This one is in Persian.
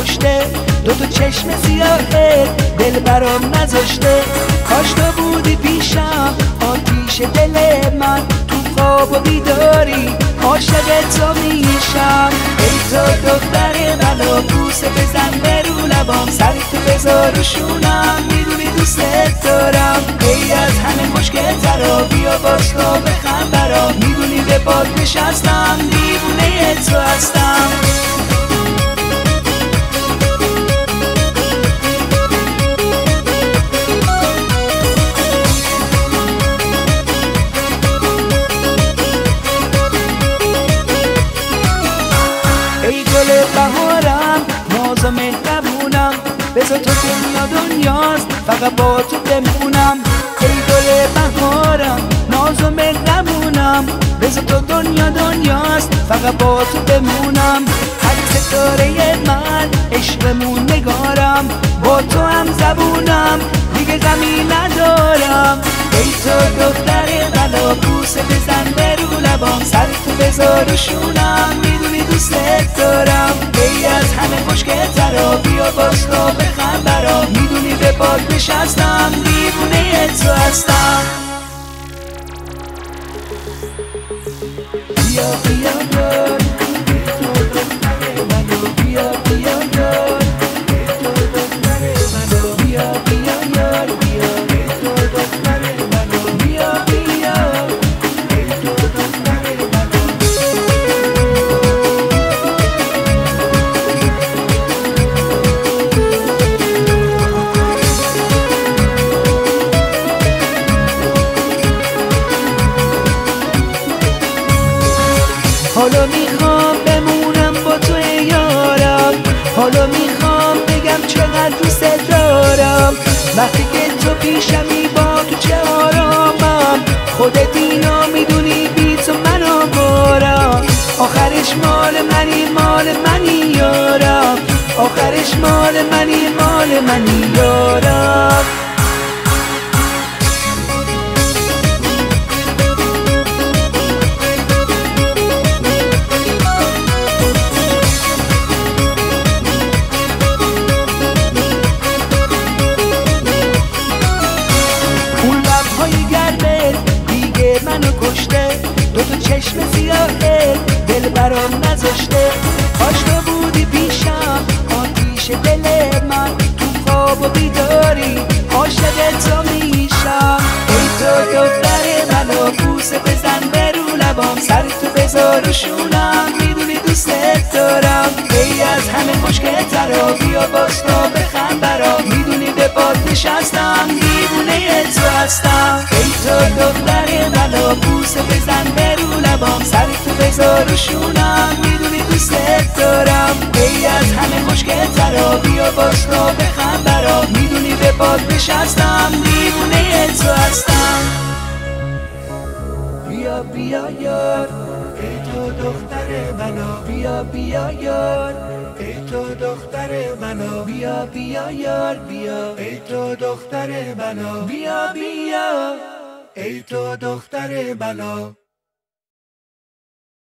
کشته، دو چشم سیاهه دل برام نذاشته. کاش تو بودی پیشم آتیش دل من، تو خواب و بیداری عاشق تو میشم. ای تو دختر منو بوسه بزن به رو لبام، سر تو بذار رو شونم، میدونی دوست دارم. ای از همه مشکل ترا بیا باز تو بخند برام، میدونی به باد نشستم دیوونه تو هستم. ای گل بهارم ناز و مهربونم، بذار تو دنیاست فقط با تو بمونم. ای گل بهارم ناز و مهربونم، بذار تو دنیاست فقط با تو بمونم. هر ستاره من عشقمون نگارم، با تو هم زبونم دیگه غمی ندارم. ای تو دختر منو بوسه بزن به رو لبام، سر تو بذار رو شونم، میدونی دوست دارم. ای از همه مشکل ترا بیا باز تو بخند برام، میدونی به باد نشستم دیوونه تو هستم. بیا بیا یار تو دختر منو، بیا بیا یار تو دختر منو، بیا بیا یار بیا تو دختر منو، بیا بیا تو دختر منو. حالا میخوام بمونم با تو یارم، حالا میخوام بگم چقدر دوست دارم. وقتی که تو پیشمی با تو چه آرامم، خودت اینو میدونی بی تو منو بارم. آخرش مال منی یارم، آخرش مال منی یارم. منو کشته، دو چشم سیاهه دل برام نذاشته. کاش تو بودی پیشم آتیش دل من، تو خواب و بیداری عاشق تو میشم. ای تو دختر منو بوسه بزن به رو لبام، سر تو بذار رو شونم، میدونی دوست دارم. ای از همه مشکل ترا بیا باز تو بخند برام، میدونی به باد نشستم دیوونه تو هستم. ای تو دختر منو بوسه بزن به رو لبام، سر تو بذار رو شونم، میدونی دوست دارم. ای از همه مشکل ترا بیا باز تو بخند برام، میدونی به باد نشستم دیوونه تو هستم. بیا بیا یار ای تو دختر منو، بیا بیا یار ای تو دختر منو، بیا بیا یار بیا ای تو دختر منو، بیا بیا ای تو دختر منو.